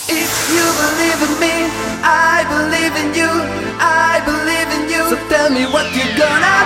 If you believe in me, I believe in you, I believe in you. So tell me what you're gonna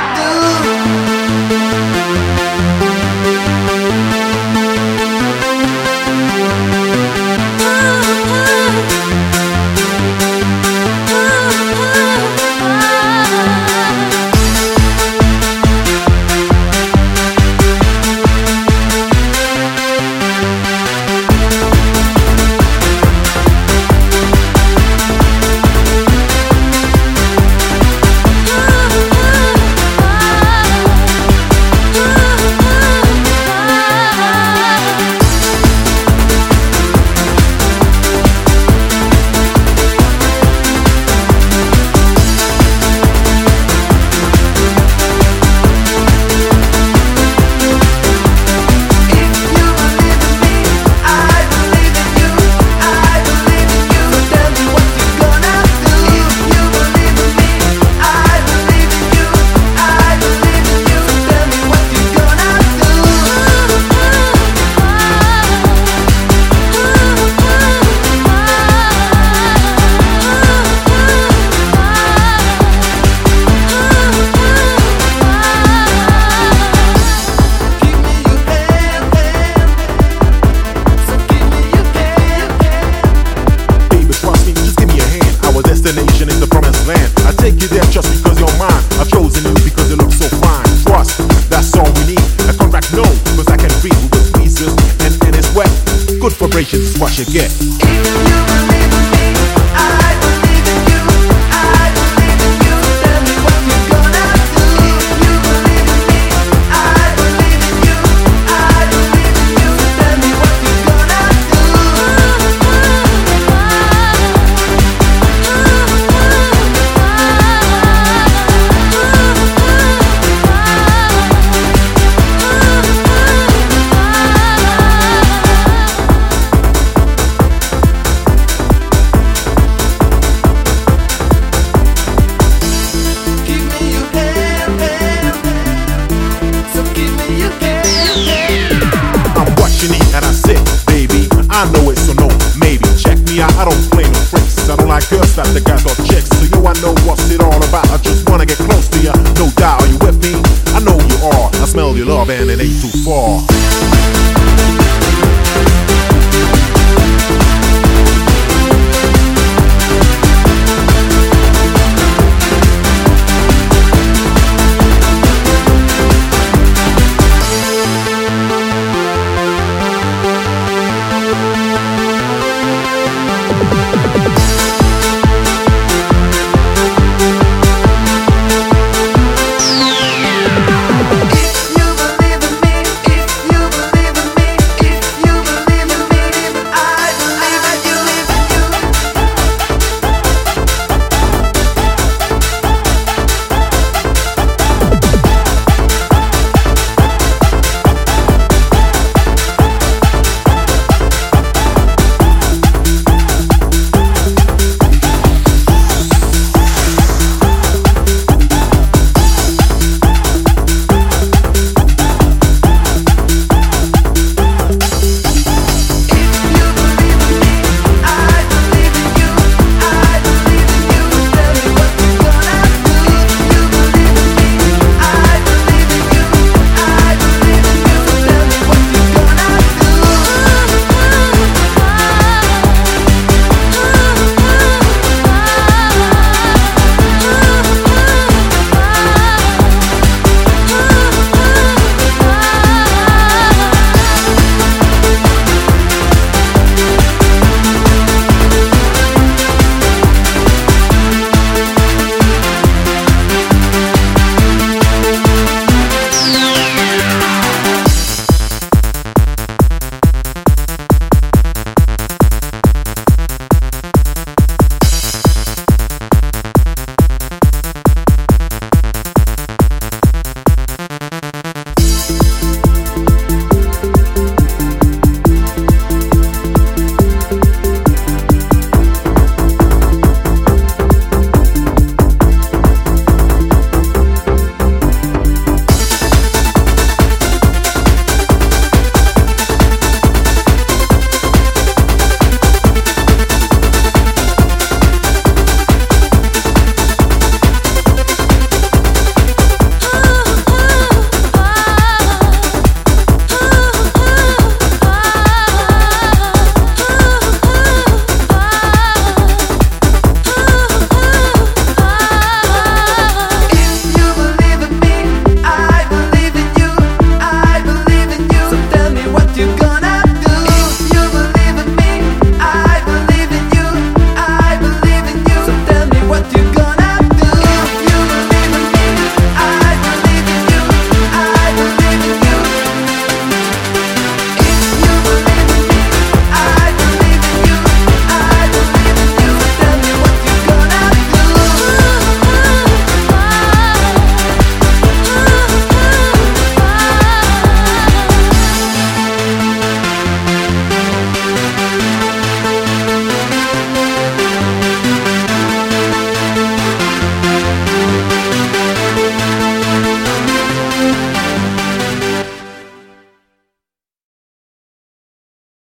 destination in the promised land. I take you there just because you're mine. I've chosen you because you look so fine. Trust, that's all we need. A contract, no, because I can read with the tweezers and it's wet. Good vibrations is what you get. If you believe in me, I believe in you, I believe in you. Tell me what you're gonna do. If you believe in me, I believe in you, I believe in you. Tell me what you're gonna do. And I said, baby, I know it, so no, maybe check me out, I don't play no tricks. I don't like girls like the guys or chicks. So you, I know what's it all about. I just wanna get close to you, no doubt. Are you with me? I know you are. I smell your love and it ain't too far.